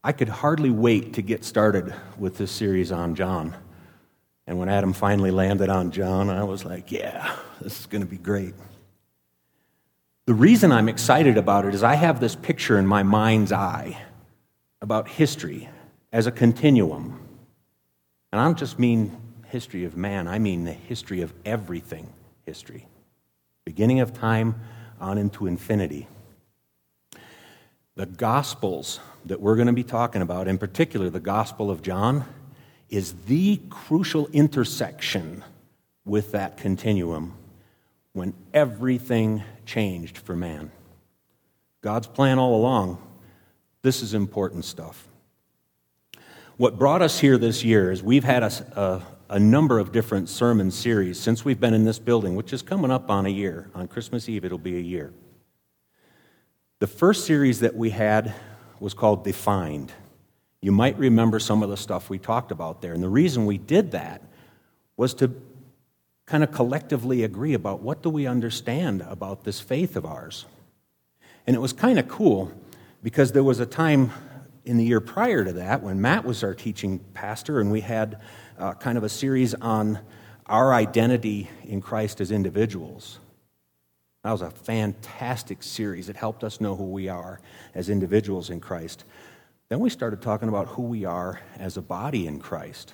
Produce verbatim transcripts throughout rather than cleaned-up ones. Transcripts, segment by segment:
I could hardly wait to get started with this series on John. And when Adam finally landed on John, I was like, yeah, this is going to be great. The reason I'm excited about it is I have this picture in my mind's eye about history as a continuum. And I don't just mean history of man, I mean the history of everything history. Beginning of time on into infinity. The Gospels that we're going to be talking about, in particular the Gospel of John, is the crucial intersection with that continuum when everything changed for man. God's plan all along, this is important stuff. What brought us here this year is we've had a, a, a number of different sermon series since we've been in this building, which is coming up on a year. On Christmas Eve, it'll be a year. The first series that we had was called Defined. You might remember some of the stuff we talked about there. And the reason we did that was to kind of collectively agree about what do we understand about this faith of ours. And it was kind of cool because there was a time in the year prior to that when Matt was our teaching pastor and we had uh, kind of a series on our identity in Christ as individuals. That was a fantastic series. It helped us know who we are as individuals in Christ. Then we started talking about who we are as a body in Christ.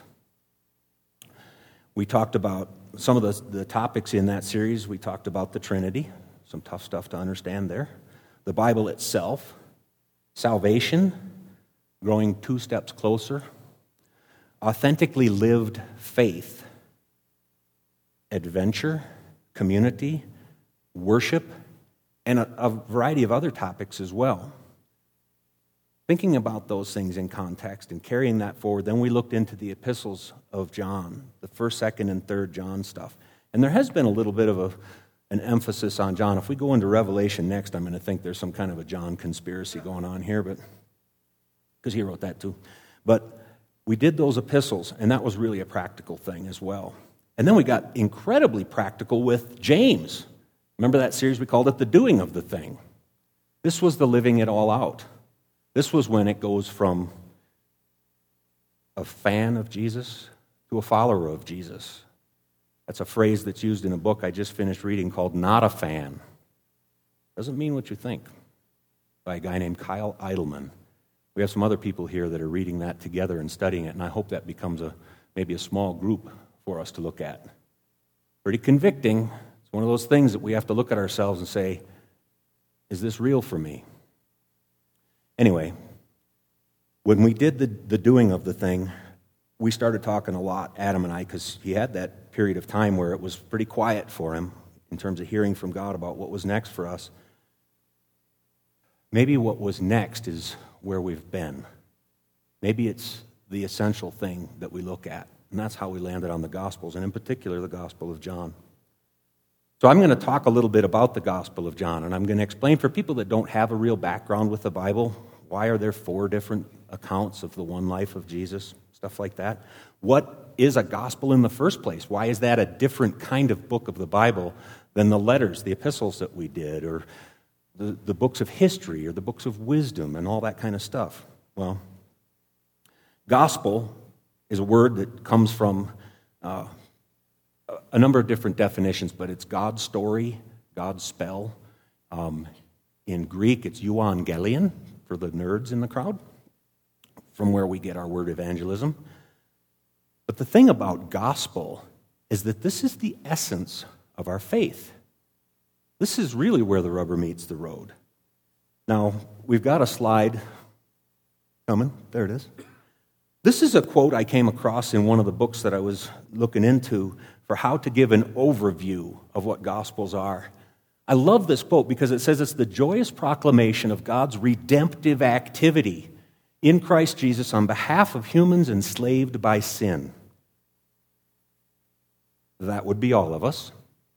We talked about some of the, the topics in that series. We talked about the Trinity, some tough stuff to understand there. The Bible itself, salvation, growing two steps closer, authentically lived faith, adventure, community, worship, and a, a variety of other topics as well. Thinking about those things in context and carrying that forward, then we looked into the epistles of John, the first, second, and third John stuff. And there has been a little bit of a, an emphasis on John. If we go into Revelation next, I'm going to think there's some kind of a John conspiracy going on here, but because he wrote that too. But we did those epistles, and that was really a practical thing as well. And then we got incredibly practical with James. Remember that series? We called it The Doing of the Thing. This was the living it all out. This was when it goes from a fan of Jesus to a follower of Jesus. That's a phrase that's used in a book I just finished reading called Not a Fan. Doesn't mean what you think, by a guy named Kyle Idleman. We have some other people here that are reading that together and studying it, and I hope that becomes a maybe a small group for us to look at. Pretty convicting. It's one of those things that we have to look at ourselves and say, is this real for me? Anyway, when we did the, the doing of the thing, we started talking a lot, Adam and I, because he had that period of time where it was pretty quiet for him in terms of hearing from God about what was next for us. Maybe what was next is where we've been. Maybe it's the essential thing that we look at, and that's how we landed on the Gospels, and in particular, the Gospel of John. So I'm going to talk a little bit about the Gospel of John, and I'm going to explain for people that don't have a real background with the Bible, why are there four different accounts of the one life of Jesus, stuff like that. What is a gospel in the first place? Why is that a different kind of book of the Bible than the letters, the epistles that we did, or the, the books of history, or the books of wisdom, and all that kind of stuff? Well, gospel is a word that comes from uh, a number of different definitions, but it's God's story, God's spell. Um, in Greek, it's euangelion, for the nerds in the crowd, from where we get our word evangelism. But the thing about gospel is that this is the essence of our faith. This is really where the rubber meets the road. Now, we've got a slide coming. There it is. This is a quote I came across in one of the books that I was looking into for how to give an overview of what gospels are. I love this quote because it says it's the joyous proclamation of God's redemptive activity in Christ Jesus on behalf of humans enslaved by sin. That would be all of us.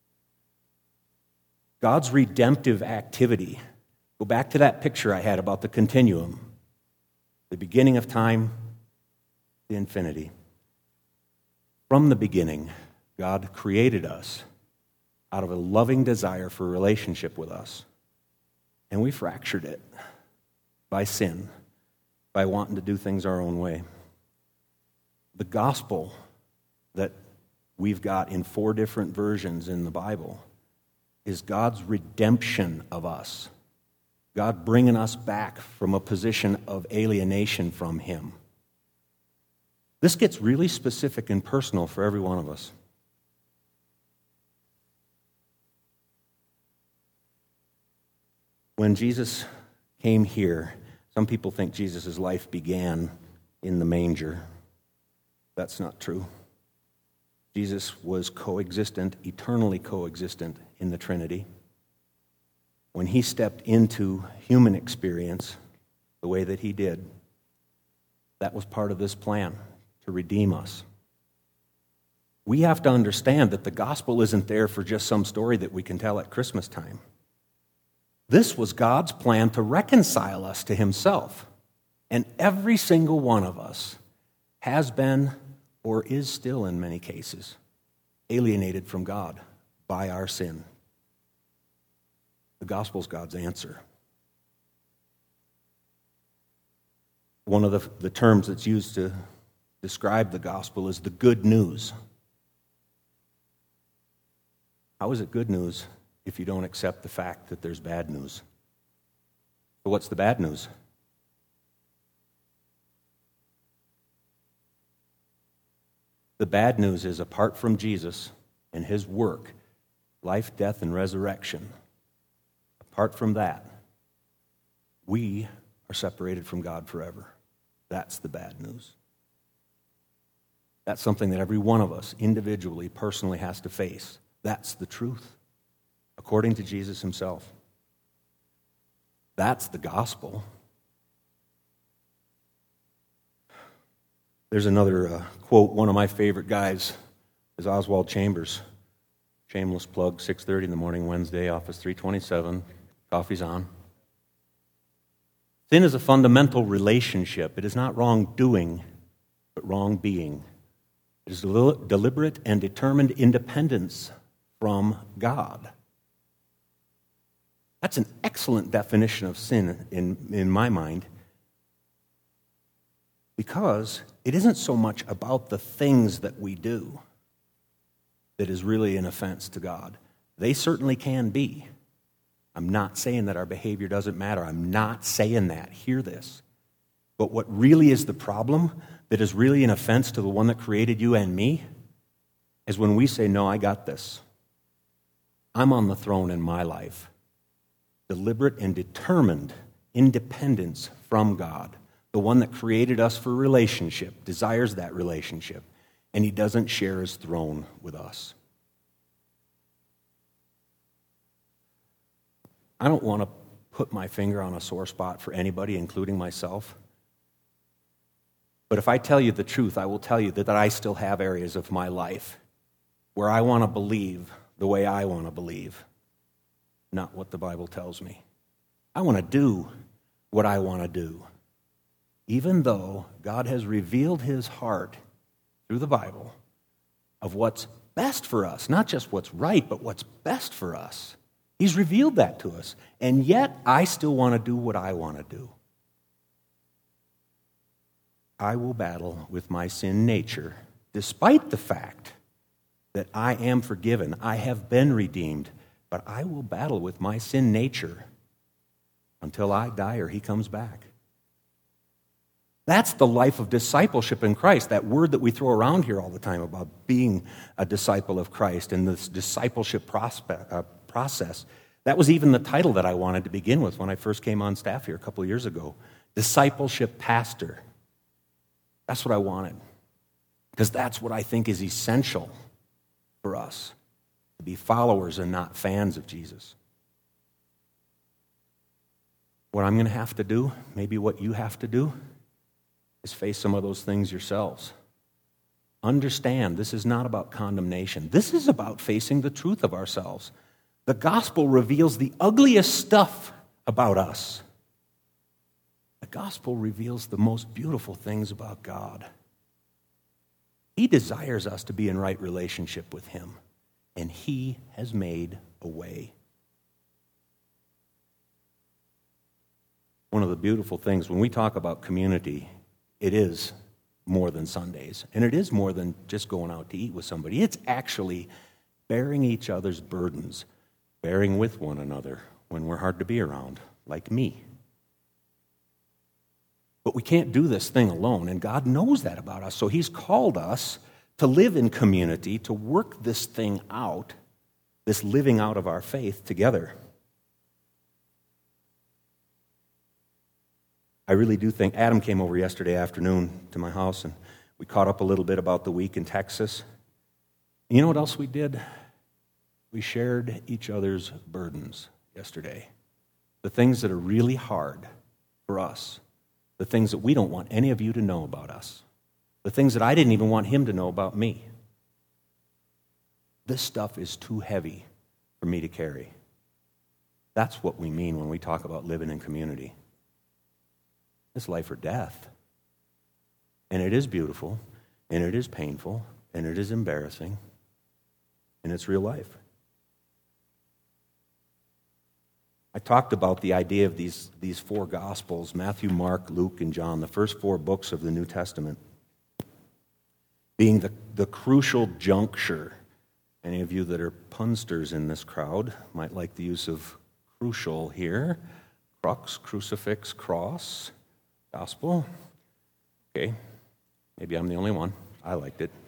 God's redemptive activity. Go back to that picture I had about the continuum. The beginning of time, the infinity. From the beginning, God created us out of a loving desire for a relationship with us. And we fractured it by sin, by wanting to do things our own way. The gospel that we've got in four different versions in the Bible is God's redemption of us. God bringing us back from a position of alienation from Him. This gets really specific and personal for every one of us. When Jesus came here, some people think Jesus' life began in the manger. That's not true. Jesus was coexistent, eternally coexistent in the Trinity. When He stepped into human experience the way that He did, that was part of this plan, to redeem us. We have to understand that the gospel isn't there for just some story that we can tell at Christmas time. This was God's plan to reconcile us to Himself. And every single one of us has been, or is still in many cases, alienated from God by our sin. The gospel is God's answer. One of the, the terms that's used to describe the gospel is the good news. How is it good news if you don't accept the fact that there's bad news? But what's the bad news? The bad news is, apart from Jesus and His work, life, death, and resurrection, apart from that, we are separated from God forever. That's the bad news. That's something that every one of us individually, personally has to face. That's the truth, according to Jesus Himself. That's the gospel. There's another uh, quote. One of my favorite guys is Oswald Chambers. Shameless plug, six thirty in the morning, Wednesday, office three twenty-seven. Coffee's on. Sin is a fundamental relationship. It is not wrongdoing, but wrong being. It is del- deliberate and determined independence from God. That's an excellent definition of sin in, in my mind, because it isn't so much about the things that we do that is really an offense to God. They certainly can be. I'm not saying that our behavior doesn't matter. I'm not saying that. Hear this. But what really is the problem that is really an offense to the one that created you and me is when we say, no, I got this. I'm on the throne in my life. Deliberate and determined independence from God. The one that created us for relationship, desires that relationship, and He doesn't share His throne with us. I don't want to put my finger on a sore spot for anybody, including myself. But if I tell you the truth, I will tell you that, that I still have areas of my life where I want to believe the way I want to believe, not what the Bible tells me. I want to do what I want to do, even though God has revealed His heart through the Bible of what's best for us, not just what's right, but what's best for us. He's revealed that to us, and yet I still want to do what I want to do. I will battle with my sin nature, despite the fact that I am forgiven, I have been redeemed, but I will battle with my sin nature until I die or He comes back. That's the life of discipleship in Christ, that word that we throw around here all the time about being a disciple of Christ and this discipleship prospect, uh, process. That was even the title that I wanted to begin with when I first came on staff here a couple of years ago. Discipleship pastor. That's what I wanted, because that's what I think is essential for us, to be followers and not fans of Jesus. What I'm going to have to do, maybe what you have to do, is face some of those things yourselves. Understand, this is not about condemnation. This is about facing the truth of ourselves. The gospel reveals the ugliest stuff about us. The gospel reveals the most beautiful things about God. He desires us to be in right relationship with Him, and He has made a way. one of the beautiful things when we talk about community, it is more than Sundays. And it is more than just going out to eat with somebody. It's actually bearing each other's burdens, bearing with one another when we're hard to be around, like me. But we can't do this thing alone, and God knows that about us. So he's called us to live in community, to work this thing out, this living out of our faith together. I really do think Adam came over yesterday afternoon to my house, and we caught up a little bit about the week in Texas. And you know what else we did? We shared each other's burdens yesterday. The things that are really hard for us. The things that we don't want any of you to know about us. The things that I didn't even want him to know about me. This stuff is too heavy for me to carry. That's what we mean when we talk about living in community. It's life or death. And it is beautiful, and it is painful, and it is embarrassing, and it's real life. I talked about the idea of these, these four Gospels, Matthew, Mark, Luke, and John, the first four books of the New Testament, being the, the crucial juncture. Any of you that are punsters in this crowd might like the use of crucial here. Crux, crucifix, cross, gospel. Okay, maybe I'm the only one. I liked it.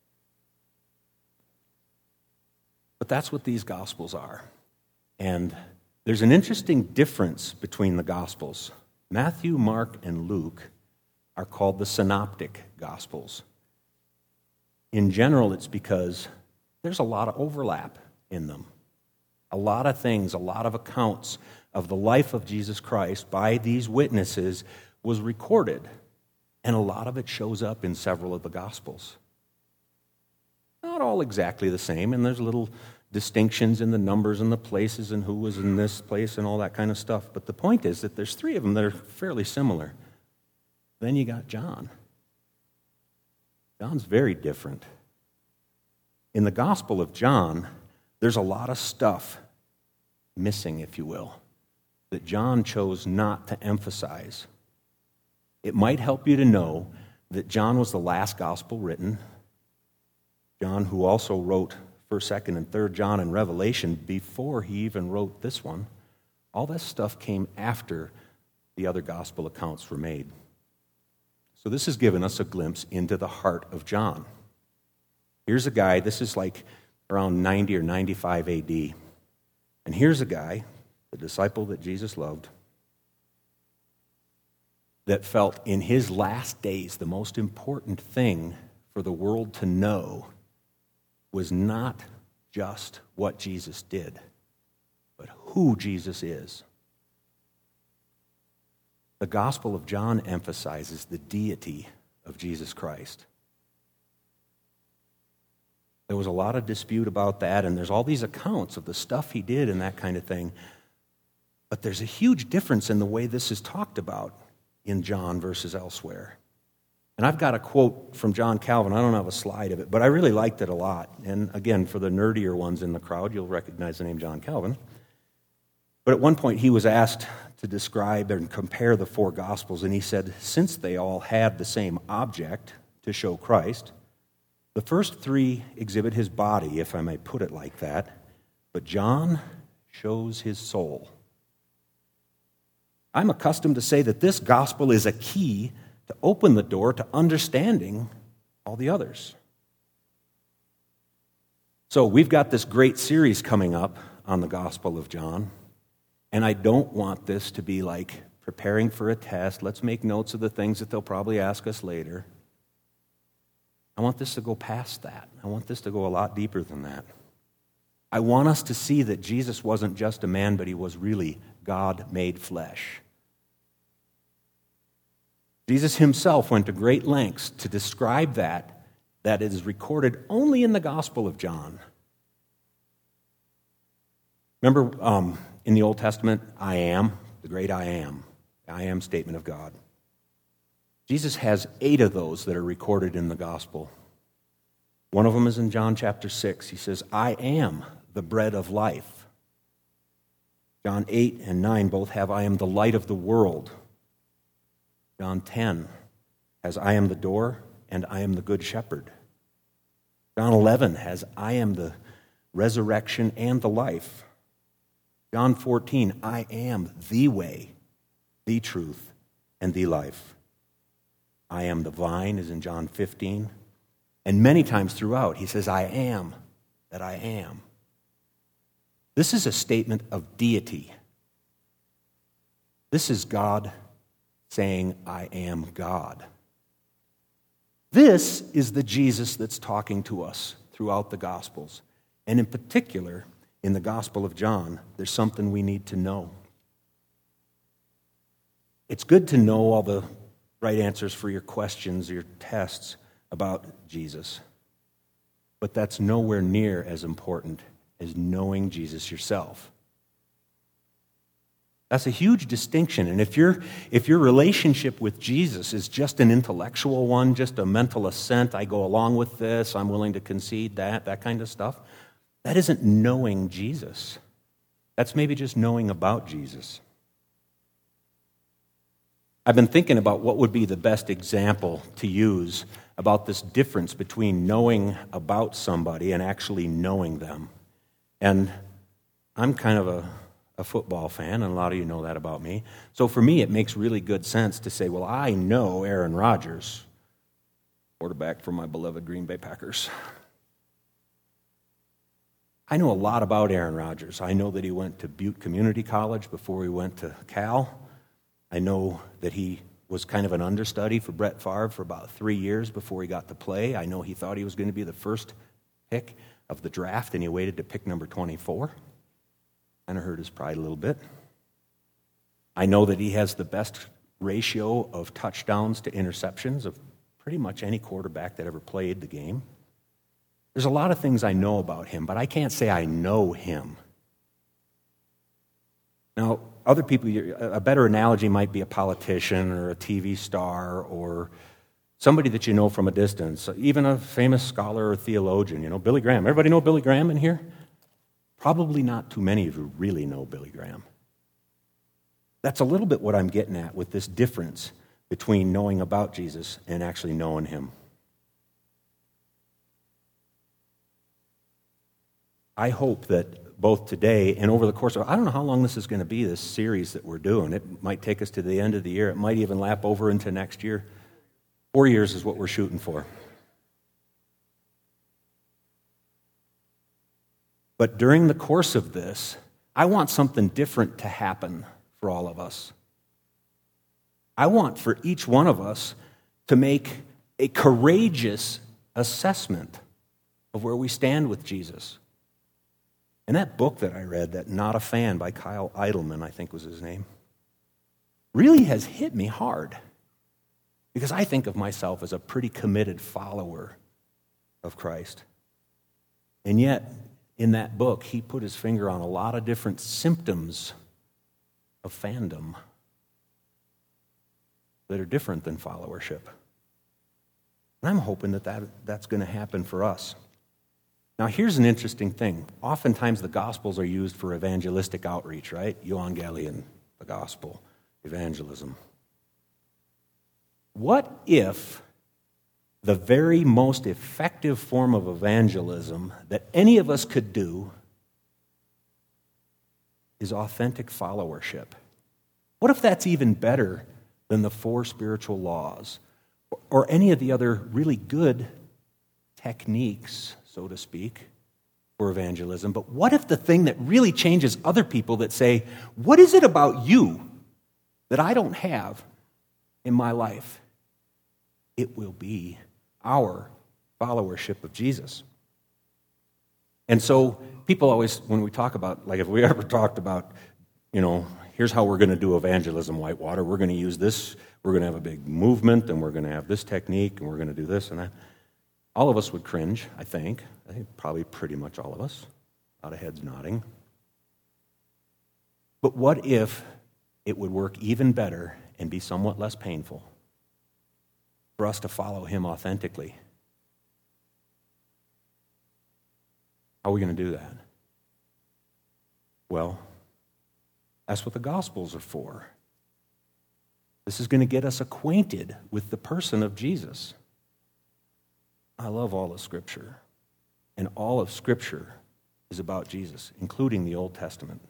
But that's what these Gospels are. And there's an interesting difference between the Gospels. Matthew, Mark, and Luke are called the synoptic Gospels. In general, it's because there's a lot of overlap in them. A lot of things, a lot of accounts of the life of Jesus Christ by these witnesses was recorded, and a lot of it shows up in several of the Gospels. Not all exactly the same, and there's little distinctions in the numbers and the places and who was in this place and all that kind of stuff. But the point is that there's three of them that are fairly similar. Then you got John. John's very different. In the Gospel of John, there's a lot of stuff missing, if you will, that John chose not to emphasize. It might help you to know that John was the last gospel written. John, who also wrote first, second, and third John and Revelation before he even wrote this one, all this stuff came after the other gospel accounts were made. So this has given us a glimpse into the heart of John. Here's a guy, this is like around ninety or ninety-five A D, and here's a guy, the disciple that Jesus loved, that felt in his last days the most important thing for the world to know was not just what Jesus did, but who Jesus is. The Gospel of John emphasizes the deity of Jesus Christ. There was a lot of dispute about that, and there's all these accounts of the stuff he did and that kind of thing. But there's a huge difference in the way this is talked about in John versus elsewhere. And I've got a quote from John Calvin. I don't have a slide of it, but I really liked it a lot. And again, for the nerdier ones in the crowd, you'll recognize the name John Calvin. But at one point, he was asked to describe and compare the four Gospels, and he said, since they all had the same object to show Christ, the first three exhibit his body, if I may put it like that, but John shows his soul. I'm accustomed to say that this gospel is a key to open the door to understanding all the others. So we've got this great series coming up on the Gospel of John, and I don't want this to be like preparing for a test. Let's make notes of the things that they'll probably ask us later. I want this to go past that. I want this to go a lot deeper than that. I want us to see that Jesus wasn't just a man, but he was really God made flesh. Jesus himself went to great lengths to describe that, that is recorded only in the Gospel of John. Remember um, in the Old Testament, I am, the great I am, the I am statement of God. Jesus has eight of those that are recorded in the Gospel. One of them is in John chapter six. He says, I am the bread of life. John eight and nine both have, I am the light of the world. John ten has, I am the door and I am the good shepherd. John eleven has, I am the resurrection and the life. John fourteen, I am the way, the truth, and the life. I am the vine is in John fifteen. And many times throughout, he says, I am that I am. This is a statement of deity. This is God saying, I am God. This is the Jesus that's talking to us throughout the Gospels. And in particular, in the Gospel of John, there's something we need to know. It's good to know all the right answers for your questions, your tests about Jesus. But that's nowhere near as important as knowing Jesus yourself. That's a huge distinction. And if your if your relationship with Jesus is just an intellectual one, just a mental assent, I go along with this, I'm willing to concede that, that kind of stuff, that isn't knowing Jesus. That's maybe just knowing about Jesus. I've been thinking about what would be the best example to use about this difference between knowing about somebody and actually knowing them. And I'm kind of a, a football fan, and a lot of you know that about me. So for me, it makes really good sense to say, well, I know Aaron Rodgers, quarterback for my beloved Green Bay Packers. I know a lot about Aaron Rodgers. I know that he went to Butte Community College before he went to Cal. I know that he was kind of an understudy for Brett Favre for about three years before he got to play. I know he thought he was going to be the first pick of the draft, and he waited to pick number twenty-four. Kind of hurt his pride a little bit. I know that he has the best ratio of touchdowns to interceptions of pretty much any quarterback that ever played the game. There's a lot of things I know about him, but I can't say I know him. Now, other people, a better analogy might be a politician or a T V star or somebody that you know from a distance, even a famous scholar or theologian. You know, Billy Graham. Everybody know Billy Graham in here? Probably not too many of you really know Billy Graham. That's a little bit what I'm getting at with this difference between knowing about Jesus and actually knowing him. I hope that both today and over the course of, I don't know how long this is going to be, this series that we're doing. It might take us to the end of the year. It might even lap over into next year. Four years is what we're shooting for. But during the course of this, I want something different to happen for all of us. I want for each one of us to make a courageous assessment of where we stand with Jesus. And that book that I read, that Not a Fan by Kyle Idleman, I think was his name, really has hit me hard. Because I think of myself as a pretty committed follower of Christ. And yet, in that book, he put his finger on a lot of different symptoms of fandom that are different than followership. And I'm hoping that, that that's going to happen for us. Now, here's an interesting thing. Oftentimes, the Gospels are used for evangelistic outreach, right? Evangelion, the Gospel, evangelism. What if the very most effective form of evangelism that any of us could do is authentic followership? What if that's even better than the four spiritual laws or any of the other really good techniques, so to speak, for evangelism? But what if the thing that really changes other people that say, what is it about you that I don't have in my life? It will be our followership of Jesus. And so people always, when we talk about, like if we ever talked about, you know, here's how we're going to do evangelism, Whitewater, we're going to use this, we're going to have a big movement, and we're going to have this technique, and we're going to do this and that. All of us would cringe, I think. I think probably pretty much all of us. A lot of heads nodding. But what if it would work even better and be somewhat less painful for us to follow him authentically? How are we going to do that? Well, That's what the Gospels are for. This is going to get us acquainted with the person of Jesus. I love all of Scripture. And all of Scripture is about Jesus, including the Old Testament.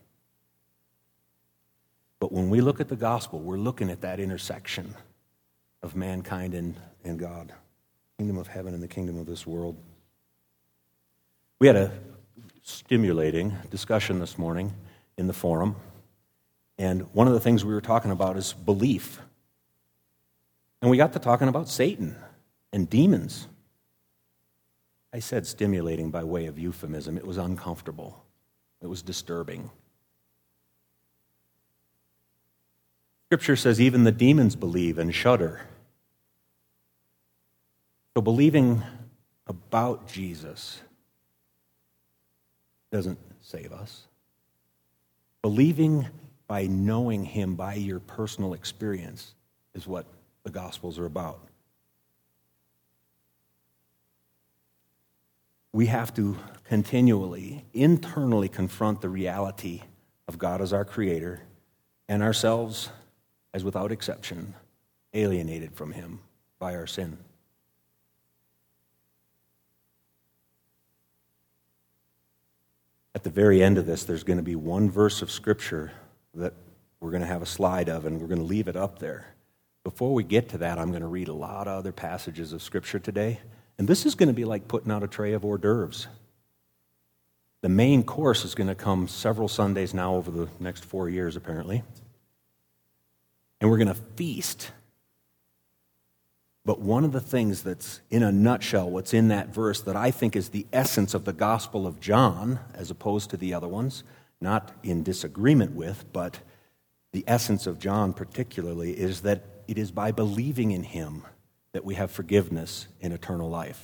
But when we look at the gospel, we're looking at that intersection of mankind and, and God, kingdom of heaven and the kingdom of this world. We had a stimulating discussion this morning in the forum, and one of the things we were talking about is belief. And we got to talking about Satan and demons. I said stimulating by way of euphemism. It was uncomfortable. It was disturbing. Scripture says even the demons believe and shudder. So believing about Jesus doesn't save us. Believing by knowing him by your personal experience is what the Gospels are about. We have to continually, internally confront the reality of God as our Creator and ourselves, as without exception, alienated from him by our sin. At the very end of this, there's going to be one verse of Scripture that we're going to have a slide of, and we're going to leave it up there. Before we get to that, I'm going to read a lot of other passages of Scripture today. And this is going to be like putting out a tray of hors d'oeuvres. The main course is going to come several Sundays now over the next four years, apparently. And we're going to feast. But one of the things that's, in a nutshell, what's in that verse that I think is the essence of the Gospel of John, as opposed to the other ones, not in disagreement with, but the essence of John particularly, is that it is by believing in him that we have forgiveness in eternal life.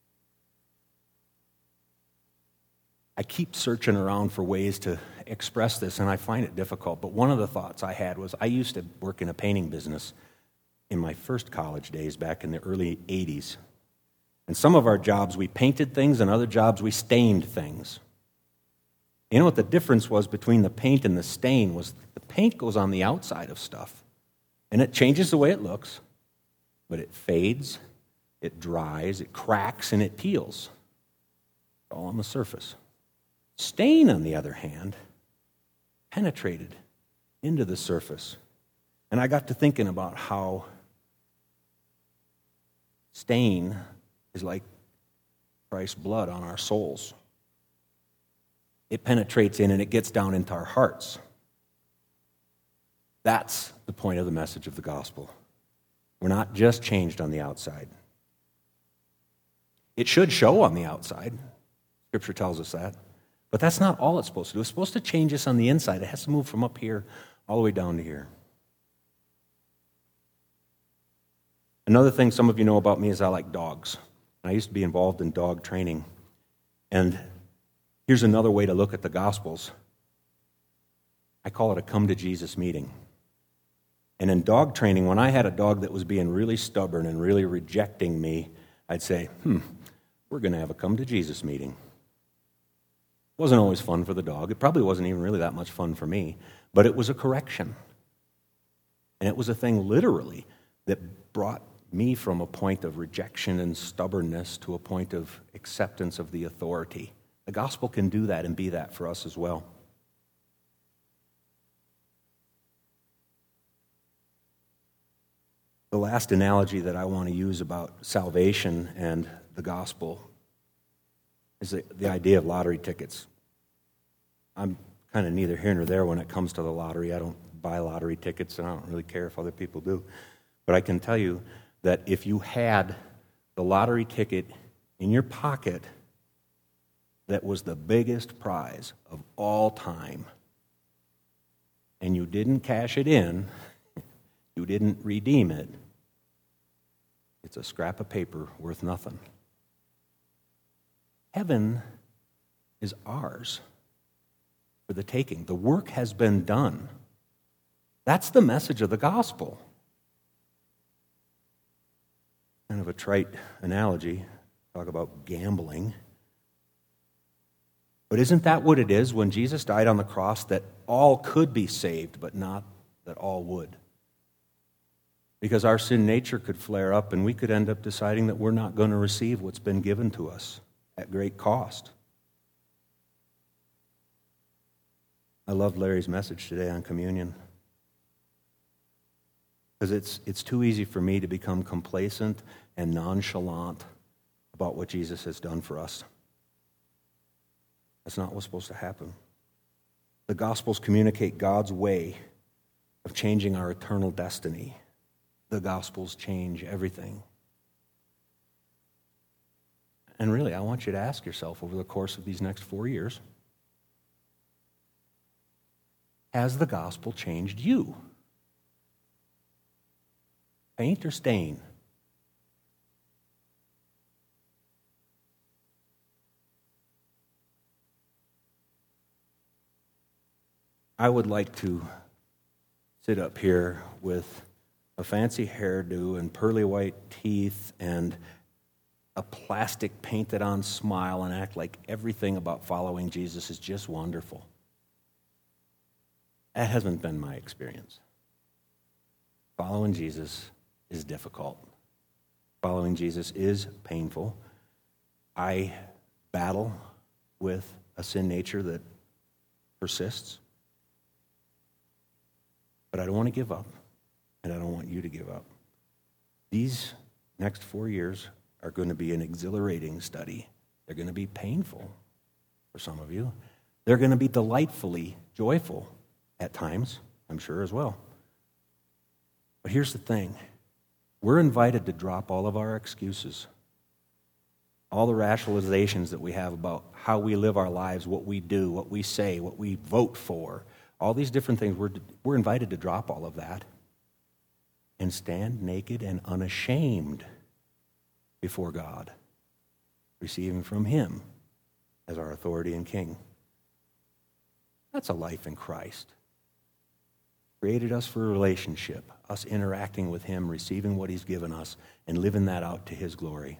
I keep searching around for ways to express this, and I find it difficult. But one of the thoughts I had was I used to work in a painting business in my first college days back in the early eighties. And some of our jobs, we painted things, and other jobs, we stained things. You know what the difference was between the paint and the stain was the paint goes on the outside of stuff, and it changes the way it looks. But it fades, it dries, it cracks, and it peels. It's all on the surface. Stain, on the other hand, penetrated into the surface. And I got to thinking about how stain is like Christ's blood on our souls. It penetrates in and it gets down into our hearts. That's the point of the message of the gospel. We're not just changed on the outside. It should show on the outside. Scripture tells us that. But that's not all it's supposed to do. It's supposed to change us on the inside. It has to move from up here all the way down to here. Another thing some of you know about me is I like dogs. I used to be involved in dog training. And here's another way to look at the Gospels. I call it a come to Jesus meeting. And in dog training, when I had a dog that was being really stubborn and really rejecting me, I'd say, hmm, we're going to have a come to Jesus meeting. It wasn't always fun for the dog. It probably wasn't even really that much fun for me. But it was a correction. And it was a thing literally that brought me from a point of rejection and stubbornness to a point of acceptance of the authority. The gospel can do that and be that for us as well. The last analogy that I want to use about salvation and the gospel is the, the idea of lottery tickets. I'm kind of neither here nor there when it comes to the lottery. I don't buy lottery tickets, and I don't really care if other people do. But I can tell you that if you had the lottery ticket in your pocket that was the biggest prize of all time, and you didn't cash it in, you didn't redeem it, it's a scrap of paper worth nothing. Heaven is ours for the taking. The work has been done. That's the message of the gospel. Kind of a trite analogy, talk about gambling. But isn't that what it is when Jesus died on the cross, that all could be saved, but not that all would? Because our sin nature could flare up and we could end up deciding that we're not going to receive what's been given to us at great cost. I loved Larry's message today on communion. Because it's, it's too easy for me to become complacent and nonchalant about what Jesus has done for us. That's not what's supposed to happen. The Gospels communicate God's way of changing our eternal destiny. The Gospels change everything. And really, I want you to ask yourself over the course of these next four years, has the gospel changed you? Paint or stain? I would like to sit up here with a fancy hairdo and pearly white teeth and a plastic painted-on smile and act like everything about following Jesus is just wonderful. That hasn't been my experience. Following Jesus is difficult. Following Jesus is painful. I battle with a sin nature that persists. But I don't want to give up, and I don't want you to give up. These next four years are going to be an exhilarating study. They're going to be painful for some of you. They're going to be delightfully joyful at times, I'm sure as well. But here's the thing. We're invited to drop all of our excuses, all the rationalizations that we have about how we live our lives, what we do, what we say, what we vote for, all these different things. We're, we're invited to drop all of that and stand naked and unashamed before God, receiving from Him as our authority and King. That's a life in Christ. Created us for a relationship, us interacting with Him, receiving what He's given us, and living that out to His glory.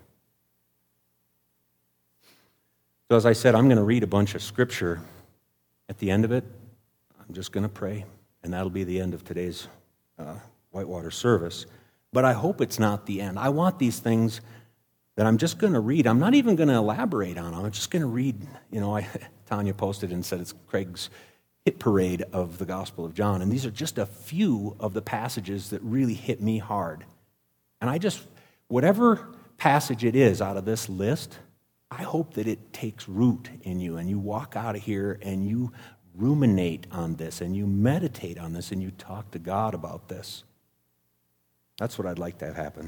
So as I said, I'm going to read a bunch of scripture. At the end of it, I'm just going to pray, and that'll be the end of today's uh, Whitewater service. But I hope it's not the end. I want these things that I'm just going to read. I'm not even going to elaborate on them. I'm just going to read. You know, I, Tanya posted and said it's Craig's hit parade of the Gospel of John, and these are just a few of the passages that really hit me hard. And I just, whatever passage it is out of this list, I hope that it takes root in you, and you walk out of here and you ruminate on this, and you meditate on this, and you talk to God about this. That's what I'd like to have happen.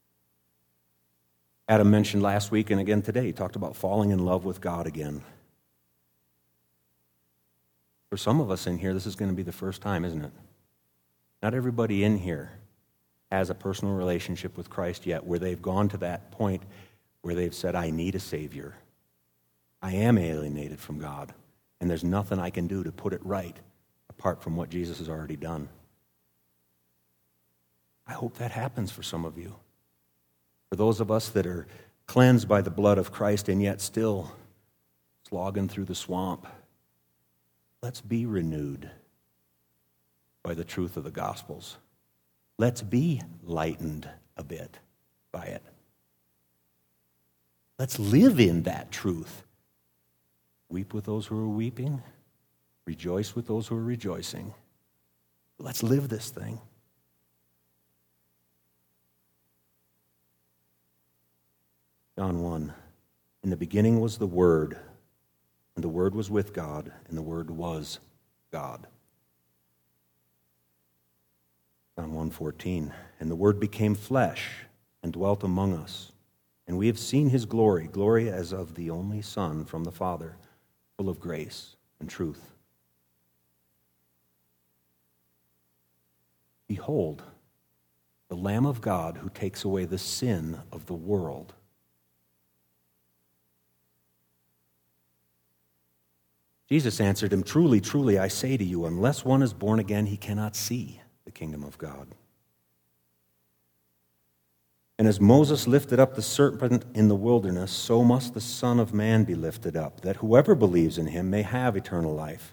Adam mentioned last week and again today, he talked about falling in love with God again. For some of us in here, this is going to be the first time, isn't it? Not everybody in here has a personal relationship with Christ yet where they've gone to that point where they've said, I need a Savior. I am alienated from God, and there's nothing I can do to put it right apart from what Jesus has already done. I hope that happens for some of you. For those of us that are cleansed by the blood of Christ and yet still slogging through the swamp, let's be renewed by the truth of the Gospels. Let's be lightened a bit by it. Let's live in that truth. Weep with those who are weeping. Rejoice with those who are rejoicing. Let's live this thing. John one, in the beginning was the Word, and the Word was with God, and the Word was God. John one fourteen, and the Word became flesh and dwelt among us, and we have seen His glory, glory as of the only Son from the Father, full of grace and truth. Behold, the Lamb of God who takes away the sin of the world. Jesus answered him, truly, truly, I say to you, unless one is born again, he cannot see the kingdom of God. And as Moses lifted up the serpent in the wilderness, so must the Son of Man be lifted up, that whoever believes in him may have eternal life.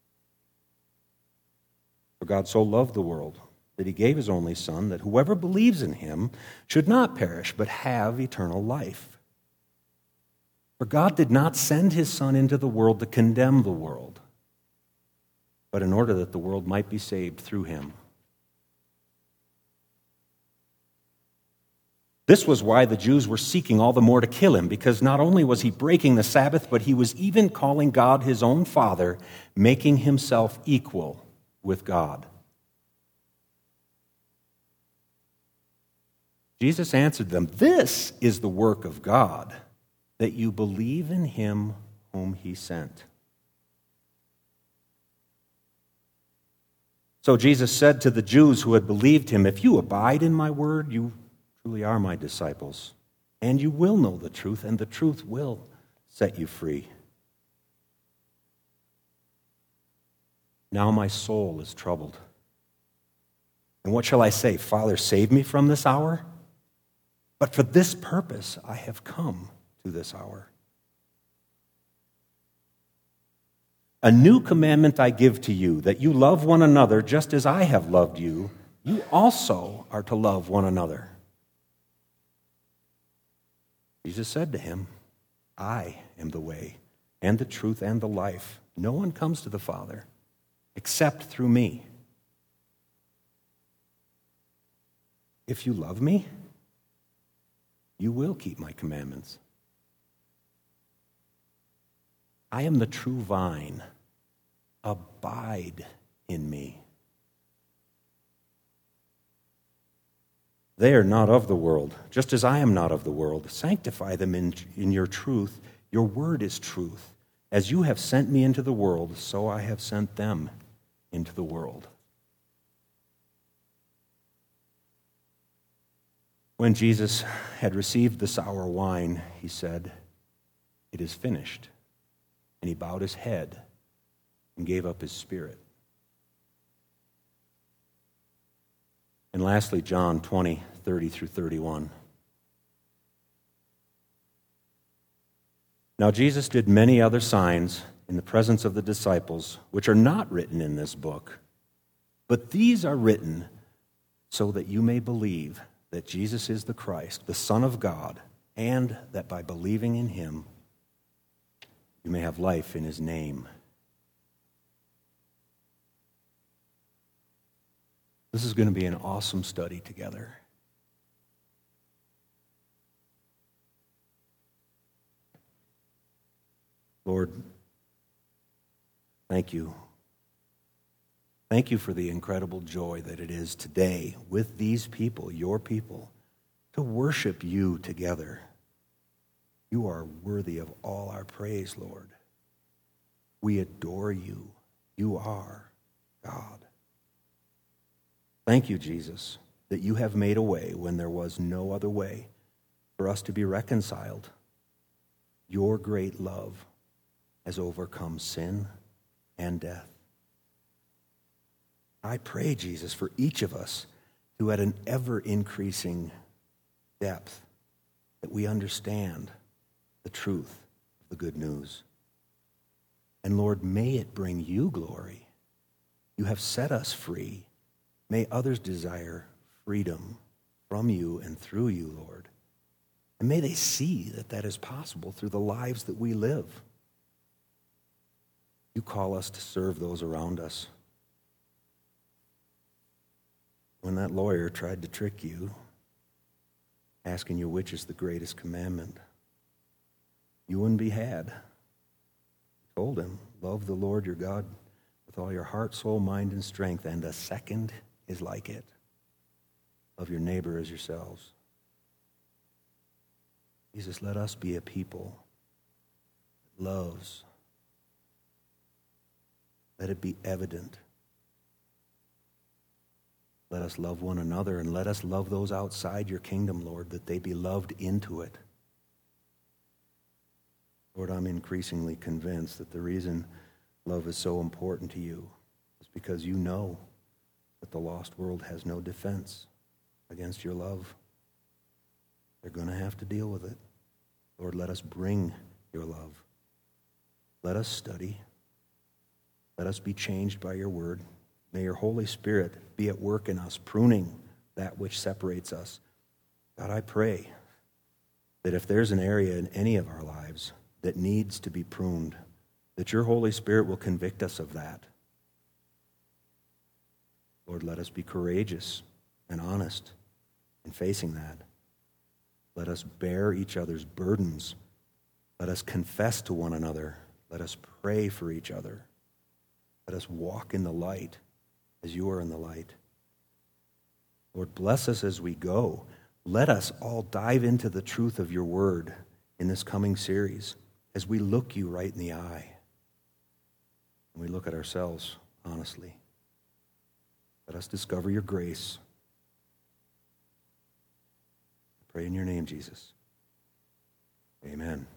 For God so loved the world that he gave his only Son, that whoever believes in him should not perish, but have eternal life. For God did not send his Son into the world to condemn the world, but in order that the world might be saved through him. This was why the Jews were seeking all the more to kill him, because not only was he breaking the Sabbath, but he was even calling God his own Father, making himself equal with God. Jesus answered them, "This is the work of God, that you believe in him whom he sent." So Jesus said to the Jews who had believed him, "If you abide in my word, you truly are my disciples, and you will know the truth, and the truth will set you free. Now my soul is troubled. And what shall I say? Father, save me from this hour? But for this purpose I have come to this hour. A new commandment I give to you, that you love one another just as I have loved you. You also are to love one another." Jesus said to him, "I am the way and the truth and the life. No one comes to the Father except through me. If you love me, you will keep my commandments. I am the true vine. Abide in me. They are not of the world, just as I am not of the world. Sanctify them in, in your truth. Your word is truth. As you have sent me into the world, so I have sent them into the world." When Jesus had received the sour wine, he said, "It is finished." And he bowed his head and gave up his spirit. And lastly, John twenty, thirty through thirty-one. Now Jesus did many other signs in the presence of the disciples, which are not written in this book. But these are written so that you may believe that Jesus is the Christ, the Son of God, and that by believing in him, you may have life in his name. This is going to be an awesome study together. Lord, thank you. Thank you for the incredible joy that it is today with these people, your people, to worship you together. You are worthy of all our praise, Lord. We adore you. You are God. Thank you, Jesus, that you have made a way when there was no other way for us to be reconciled. Your great love has overcome sin and death. I pray, Jesus, for each of us to at an ever-increasing depth that we understand the truth of the good news. And Lord, may it bring you glory. You have set us free. May others desire freedom from you and through you, Lord. And may they see that that is possible through the lives that we live. You call us to serve those around us. When that lawyer tried to trick you, asking you which is the greatest commandment, you wouldn't be had. You told him, love the Lord your God with all your heart, soul, mind, and strength, and a second is like it. Love your neighbor as yourselves. Jesus, let us be a people that loves. Let it be evident. Let us love one another, and let us love those outside your kingdom, Lord, that they be loved into it. Lord, I'm increasingly convinced that the reason love is so important to you is because you know that the lost world has no defense against your love. going to have to deal with it. Lord, let us bring your love. Let us study. Let us be changed by your word. May your Holy Spirit be at work in us, pruning that which separates us. God, I pray that if there's an area in any of our lives that needs to be pruned, that your Holy Spirit will convict us of that. Lord, let us be courageous and honest in facing that. Let us bear each other's burdens. Let us confess to one another. Let us pray for each other. Let us walk in the light as you are in the light. Lord, bless us as we go. Let us all dive into the truth of your word in this coming series as we look you right in the eye and we look at ourselves honestly. Let us discover your grace. I pray in your name, Jesus. Amen.